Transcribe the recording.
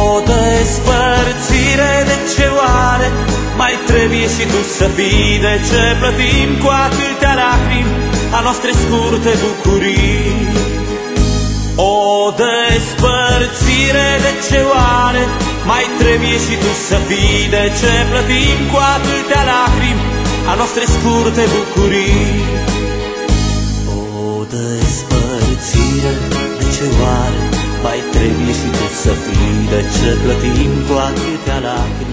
despărțire, de ce oare mai trebuie și tu să fii? De ce plătim cu atâtea lacrimi a noastre scurte bucurii? O despărțire, de ce oare mai trebuie și tu să fii? De ce plătim cu atâtea lacrimi a noastre scurte bucurii? O despărțire, de ce oare mai trebuie și tu să fii? De ce plătim cu atâtea lacrimi